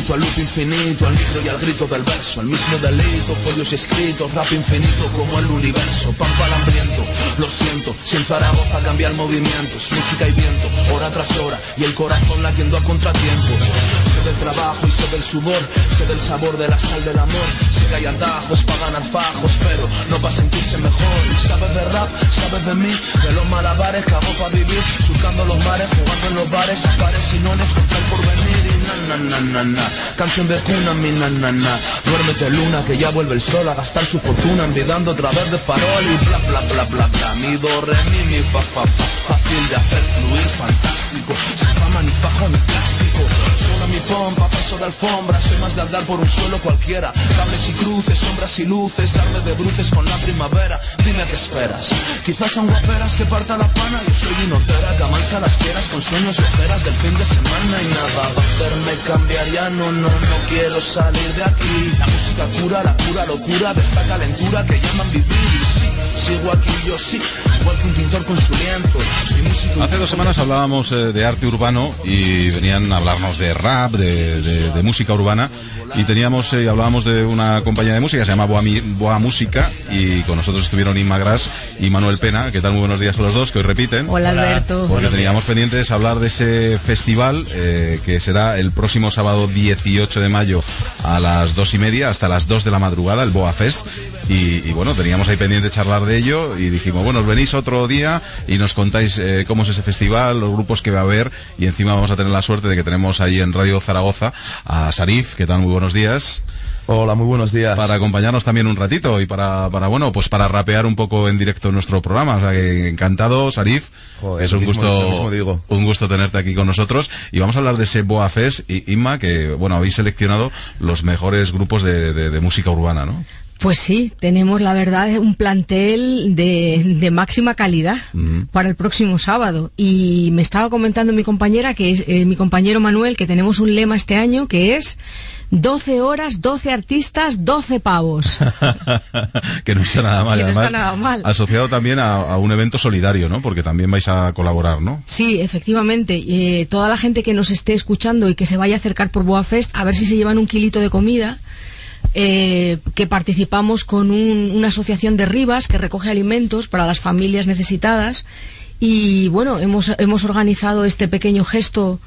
grito, al loop infinito, al micro y al grito del verso. El mismo delito, folios escritos, rap infinito como el universo. Pampa al hambriento, lo siento, si en Zaragoza cambia el movimiento, es música y viento, hora tras hora, y el corazón latiendo a contratiempo. Sé del trabajo y sé del sudor, sé del sabor de la sal del amor. Sé que hay atajos para ganar fajos, pero no para sentirse mejor. Sabes de rap, sabes de mí, de los malabares que hago para vivir, surcando los mares, jugando en los bares, a pares y nones contra el porvenir. Y na, canción de cuna, mi na. Duérmete luna, que ya vuelve el sol a gastar su fortuna, envidando otra vez de farol y bla bla bla bla bla. Mi do, re, mi fa, fácil de hacer fluir, fantástico, sin fama ni fajo ni plástico. Solo mi pompa, paso de alfombra, soy más de andar por un suelo cualquiera. Cables y cruces, sombras y luces, darme de bruces con la primavera. Dime qué esperas, quizás son guaperas que parta la pana. Yo soy inotera que amansa las fieras con sueños y ojeras del fin de semana. Y nada va a hacerme cambiar, ya no quiero salir de aquí. La música cura, la pura locura de esta calentura que llaman vivir. Y sí, sigo aquí, yo sí, igual que un pintor con su lienzo. Soy músico. Hace 2 semanas hablábamos de arte urbano y venían a hablarnos de rap, de música urbana, y hablábamos de una compañía de música que se llama Boa Música, y con nosotros estuvieron Inma Gras y Manuel Pena. ¿Qué tal? Muy buenos días a los dos, que hoy repiten. Hola, Alberto. Porque teníamos pendientes hablar de ese festival que será el próximo sábado 18 de mayo a las 2:30 hasta las 2 de la madrugada, el Boa Fest. Y bueno, teníamos ahí pendiente charlar de ello y dijimos, bueno, os venís otro día y nos contáis cómo es ese festival, los grupos que va a haber, y encima vamos a tener la suerte de que tenemos ahí en Radio Zaragoza a Sarif. ¿Qué tal? Muy buenos días. Hola, muy buenos días. Para acompañarnos también un ratito y para rapear un poco en directo en nuestro programa. O sea que encantado, Sarif. Joder, es un gusto tenerte aquí con nosotros. Y vamos a hablar de ese Boa Fest, y Inma, que bueno, habéis seleccionado los mejores grupos de música urbana, ¿no? Pues sí, tenemos la verdad un plantel de máxima calidad para el próximo sábado. Y me estaba comentando mi compañera, que es mi compañero Manuel, que tenemos un lema este año que es 12 horas, 12 artistas, 12 pavos. Que no está nada mal. Que no además, está nada mal. Asociado también a un evento solidario, ¿no? Porque también vais a colaborar, ¿no? Sí, efectivamente. Toda la gente que nos esté escuchando y que se vaya a acercar por Boa Fest, a ver si se llevan un kilito de comida. Que participamos con una asociación de Rivas que recoge alimentos para las familias necesitadas, y bueno, hemos organizado este pequeño gesto.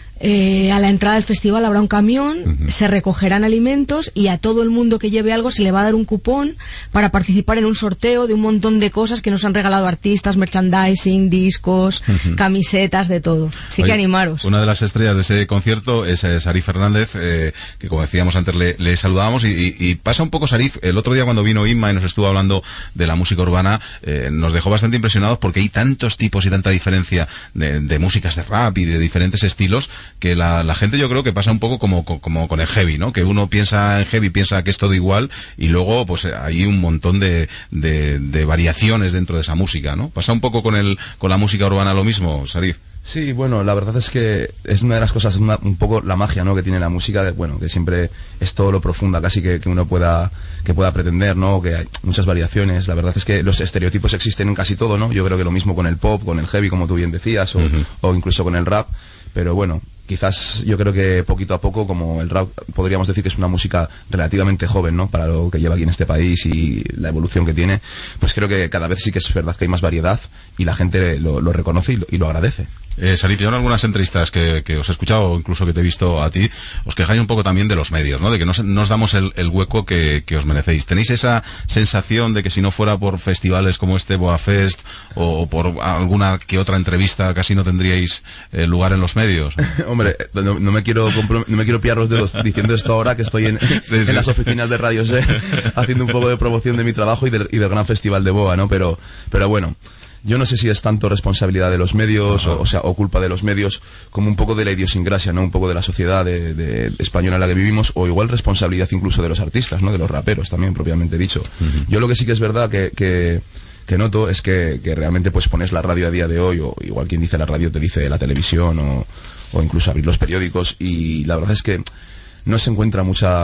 A la entrada del festival habrá un camión, se recogerán alimentos, y a todo el mundo que lleve algo se le va a dar un cupón para participar en un sorteo de un montón de cosas que nos han regalado artistas, merchandising, discos, camisetas, de todo. Así que animaros. Una de las estrellas de ese concierto es Sarif Fernández, que como decíamos antes le saludábamos, y pasa un poco Sarif. El otro día cuando vino Inma y nos estuvo hablando de la música urbana, nos dejó bastante impresionados porque hay tantos tipos y tanta diferencia de músicas de rap y de diferentes estilos, que la gente, yo creo que pasa un poco como con el heavy, ¿no? Que uno piensa en heavy, piensa que es todo igual, y luego pues hay un montón de variaciones dentro de esa música, ¿no? Pasa un poco con la música urbana lo mismo, Sarif. Sí, bueno, la verdad es que es una de las cosas, un poco la magia, ¿no?, que tiene la música, bueno, que siempre es todo lo profunda casi que uno pueda pretender, ¿no?, que hay muchas variaciones. La verdad es que los estereotipos existen en casi todo, ¿no? Yo creo que lo mismo con el pop, con el heavy, como tú bien decías, o incluso con el rap, pero bueno, quizás yo creo que poquito a poco, como el rap podríamos decir que es una música relativamente joven, ¿no?, para lo que lleva aquí en este país y la evolución que tiene, pues creo que cada vez sí que es verdad que hay más variedad y la gente lo reconoce y lo agradece. Sarif, yo en algunas entrevistas que os he escuchado, o incluso que te he visto a ti, os quejáis un poco también de los medios, ¿no? De que no os damos el hueco que os merecéis. ¿Tenéis esa sensación de que si no fuera por festivales como este Boa Fest o por alguna que otra entrevista casi no tendríais lugar en los medios? Hombre, no me quiero pillar los dedos diciendo esto ahora que estoy en las oficinas de Radio SE haciendo un poco de promoción de mi trabajo y del gran festival de Boa, ¿no? Pero bueno, yo no sé si es tanto responsabilidad de los medios o culpa de los medios, como un poco de la idiosincrasia, ¿no? Un poco de la sociedad de española en la que vivimos, o igual responsabilidad incluso de los artistas, ¿no? De los raperos también, propiamente dicho. Yo lo que sí que es verdad que noto es que realmente pues pones la radio a día de hoy, o igual quien dice la radio te dice la televisión, o incluso abrir los periódicos, y la verdad es que no se encuentra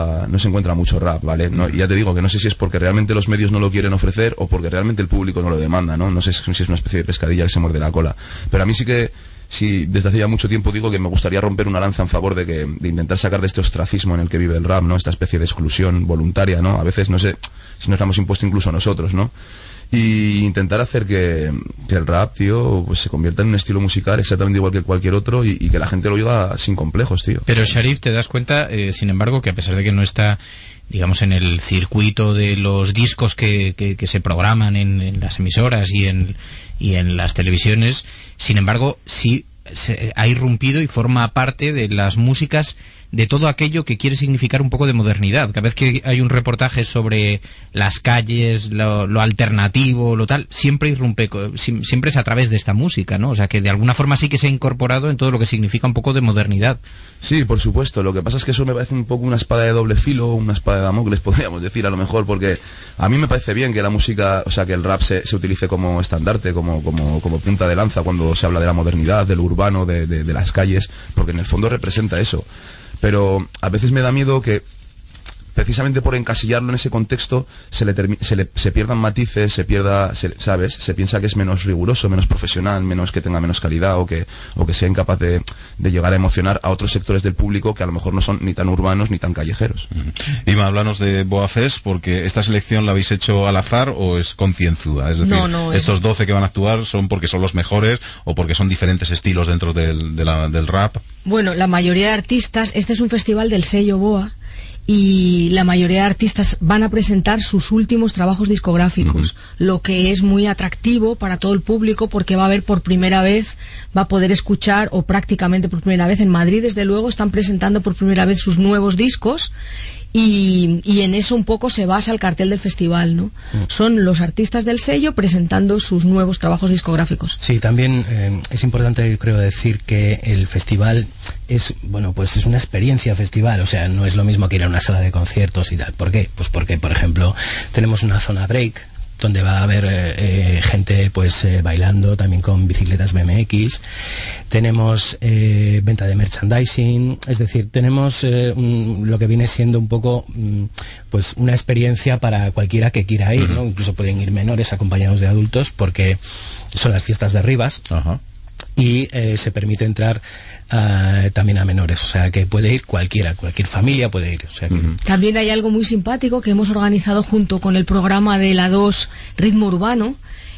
mucho rap, ¿vale? No, ya te digo que no sé si es porque realmente los medios no lo quieren ofrecer o porque realmente el público no lo demanda, ¿no? No sé si es una especie de pescadilla que se muerde la cola. Pero a mí sí que sí, desde hace ya mucho tiempo digo que me gustaría romper una lanza en favor de intentar sacar de este ostracismo en el que vive el rap, ¿no? Esta especie de exclusión voluntaria, ¿no? A veces no sé si nos la hemos impuesto incluso nosotros, ¿no? Y intentar hacer que el rap, tío, pues se convierta en un estilo musical exactamente igual que cualquier otro y que la gente lo oiga sin complejos, tío. Pero Sharif, te das cuenta, sin embargo, que a pesar de que no está, digamos, en el circuito de los discos que se programan en las emisoras y en las televisiones, sin embargo, sí ha irrumpido y forma parte de las músicas, de todo aquello que quiere significar un poco de modernidad. Cada vez que hay un reportaje sobre las calles, lo alternativo, lo tal, siempre irrumpe, siempre es a través de esta música, ¿no? O sea, que de alguna forma sí que se ha incorporado en todo lo que significa un poco de modernidad. Sí, por supuesto. Lo que pasa es que eso me parece un poco una espada de doble filo, una espada de Damocles, podríamos decir, a lo mejor, porque a mí me parece bien que la música, o sea, que el rap se utilice como estandarte, como punta de lanza cuando se habla de la modernidad, de lo urbano, de las calles, porque en el fondo representa eso. Pero a veces me da miedo que precisamente por encasillarlo en ese contexto se pierdan matices, ¿sabes? Se piensa que es menos riguroso, menos profesional, que tenga menos calidad o que sea incapaz de llegar a emocionar a otros sectores del público que a lo mejor no son ni tan urbanos ni tan callejeros. Ima, háblanos de Boa Fest, porque esta selección la habéis hecho al azar o es concienzuda, es decir, estos 12 que van a actuar son porque son los mejores o porque son diferentes estilos dentro del rap. Bueno, la mayoría de artistas, este es un festival del sello Boa, y la mayoría de artistas van a presentar sus últimos trabajos discográficos, lo que es muy atractivo para todo el público porque va a ver por primera vez, va a poder escuchar, o prácticamente por primera vez, en Madrid desde luego están presentando por primera vez sus nuevos discos. Y en eso un poco se basa el cartel del festival, ¿no? Son los artistas del sello presentando sus nuevos trabajos discográficos. Sí, también es importante, creo, decir que el festival es, bueno, pues es una experiencia festival, o sea, no es lo mismo que ir a una sala de conciertos y tal. ¿Por qué? Pues porque, por ejemplo, tenemos una zona break donde va a haber gente pues bailando también con bicicletas BMX. Tenemos venta de merchandising, es decir, tenemos lo que viene siendo un poco pues una experiencia para cualquiera que quiera ir, ¿no? Incluso pueden ir menores acompañados de adultos porque son las fiestas de Rivas. Y se permite entrar también a menores, o sea que puede ir cualquier familia puede ir, o sea que... También hay algo muy simpático que hemos organizado junto con el programa de la 2 Ritmo Urbano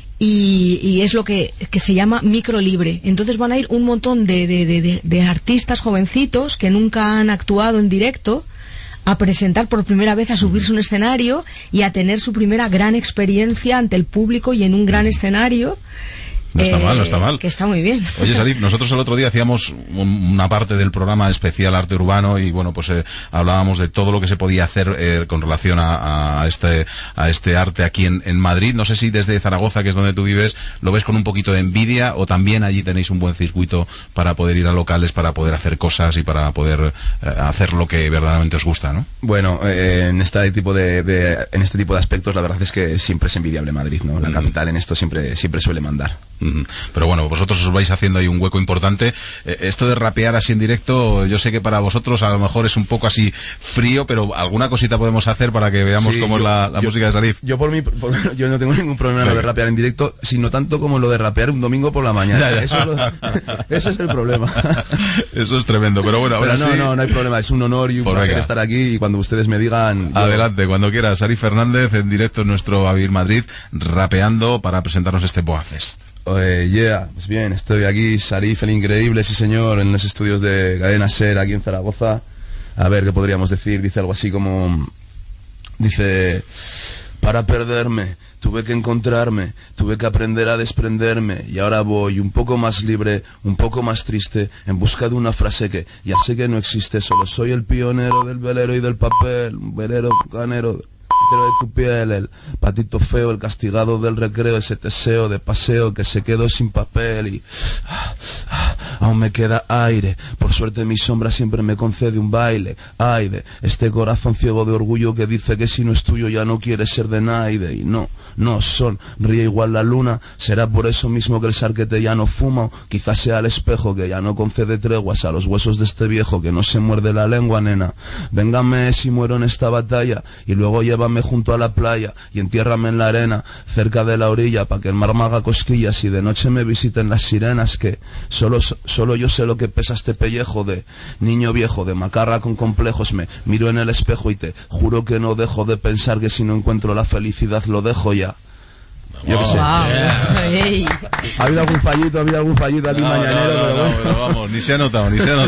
y es lo que se llama Micro Libre. Entonces van a ir un montón de artistas jovencitos que nunca han actuado en directo a presentar por primera vez, a subirse a un escenario y a tener su primera gran experiencia ante el público y en un gran escenario. No está mal. Que está muy bien. Oye, Sharif, nosotros el otro día hacíamos una parte del programa especial Arte Urbano y bueno, pues hablábamos de todo lo que se podía hacer con relación a este arte aquí en Madrid. No sé si desde Zaragoza, que es donde tú vives, lo ves con un poquito de envidia o también allí tenéis un buen circuito para poder ir a locales, para poder hacer cosas y para poder hacer lo que verdaderamente os gusta, ¿no? Bueno, en este tipo de aspectos la verdad es que siempre es envidiable Madrid, ¿no? La capital en esto siempre suele mandar. Pero bueno, vosotros os vais haciendo ahí un hueco importante. Esto de rapear así en directo, yo sé que para vosotros a lo mejor es un poco así frío, pero alguna cosita podemos hacer para que veamos cómo es la música de Sharif. Yo yo no tengo ningún problema en lo de rapear en directo, sino tanto como lo de rapear un domingo por la mañana. Ese es el problema. Eso es tremendo, pero bueno, ahora no hay problema, es un honor y un placer estar aquí y cuando ustedes me digan... Adelante, cuando quieras. Sharif Fernández en directo en nuestro Avir Madrid, rapeando para presentarnos este Boa Fest. Pues bien, estoy aquí, Sharif el Increíble, sí señor, en los estudios de Cadena SER, aquí en Zaragoza. A ver, ¿qué podríamos decir? Dice algo así como... Dice... Para perderme, tuve que encontrarme, tuve que aprender a desprenderme, y ahora voy un poco más libre, un poco más triste, en busca de una frase que ya sé que no existe, solo soy el pionero del velero y del papel, un velero canero... de tu piel, el patito feo, el castigado del recreo, ese deseo de paseo que se quedó sin papel y aún me queda aire. Por suerte mi sombra siempre me concede un baile. Ay de este corazón ciego de orgullo que dice que si no es tuyo ya no quiere ser de nadie. Y no son, ríe igual la luna. Será por eso mismo que el sarquete ya no fuma. O quizás sea el espejo que ya no concede treguas a los huesos de este viejo que no se muerde la lengua, nena. Véngame si muero en esta batalla y luego llévame junto a la playa y entiérrame en la arena cerca de la orilla pa' que el mar me haga cosquillas y de noche me visiten las sirenas. Que solo yo sé lo que pesa este pellejo de niño viejo, de macarra con complejos. Me miro en el espejo y te juro que no dejo de pensar que si no encuentro la felicidad lo dejo ya. Yo qué sé. Hey. Ha habido algún fallito aquí mañanero, pero vamos, ni se ha notado.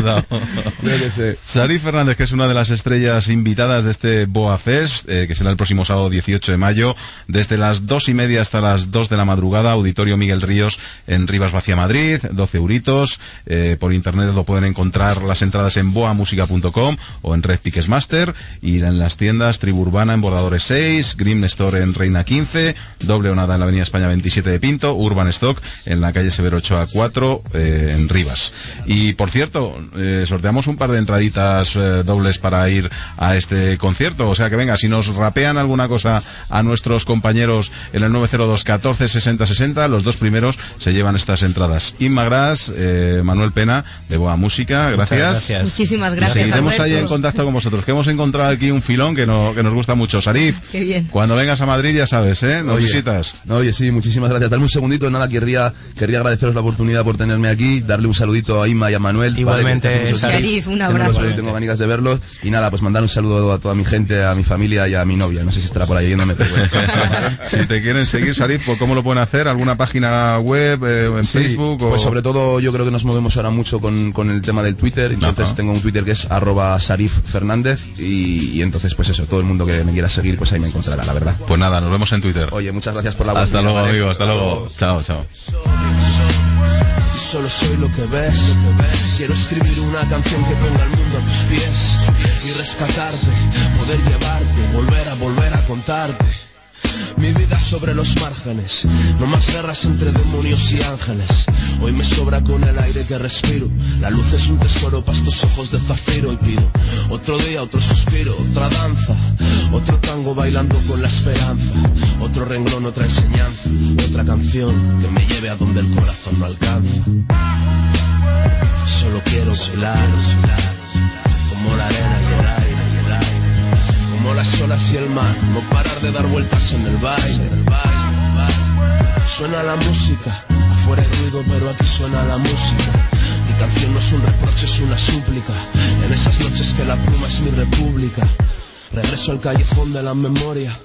Yo qué sé. Sarif Fernández, que es una de las estrellas invitadas de este Boa Fest, que será el próximo sábado 18 de mayo, desde las 2:30 hasta las 2 de la madrugada, Auditorio Miguel Ríos en Rivas Vacia, Madrid, 12 euritos. Por internet lo pueden encontrar las entradas en boamusica.com o en Red Ticketmaster, y en las tiendas Tribu Urbana en Bordadores 6, Grim Store en Reina 15, Doble Onada en la Avenida España 27 de Pinto, Urban Stock en la calle Severo Ochoa 4 en Rivas. Y por cierto, sorteamos un par de entraditas dobles para ir a este concierto, o sea que venga, si nos rapean alguna cosa a nuestros compañeros en el 902 14 60 60, los dos primeros se llevan estas entradas. Inma Gras, Manuel Pena de Boa Música, gracias. Muchísimas gracias. Seguiremos ahí en contacto con vosotros, que hemos encontrado aquí un filón que nos gusta mucho. Sarif, qué bien. Cuando vengas a Madrid ya sabes, nos visitas. Oye, sí, muchísimas gracias. Dame un segundito, nada, querría agradeceros la oportunidad por tenerme aquí, darle un saludito a Inma y a Manuel. Igualmente, Sarif, un abrazo. Tengo ganas de verlos. Y nada, pues mandar un saludo a toda mi gente, a mi familia y a mi novia. No sé si estará por ahí oyéndome, pero bueno. Si te quieren seguir, Sarif, ¿cómo lo pueden hacer? ¿Alguna página web, en Facebook? Pues sobre todo yo creo que nos movemos ahora mucho con el tema del Twitter. Entonces tengo un Twitter que es @SarifFernández y entonces pues eso, todo el mundo que me quiera seguir pues ahí me encontrará, la verdad. Pues nada, nos vemos en Twitter. Oye, muchas gracias por la Hasta luego, amigo, hasta luego. Chao. Y solo soy lo que ves. Quiero escribir una canción que ponga el mundo a tus pies y rescatarte, poder llevarte, volver a contarte mi vida sobre los márgenes. No más guerras entre demonios y ángeles. Hoy me sobra con el aire que respiro. La luz es un tesoro para estos ojos de zafiro. Y pido otro día, otro suspiro, otra danza, otro tango bailando con la esperanza, otro renglón, otra enseñanza, otra canción que me lleve a donde el corazón no alcanza. Solo quiero bailar, como la arena y el aire, como las olas y el mar, no parar de dar vueltas en el baile. Suena la música, afuera hay ruido pero aquí suena la música. Mi canción no es un reproche, es una súplica. En esas noches que la pluma es mi república, regreso al callejón de la memoria.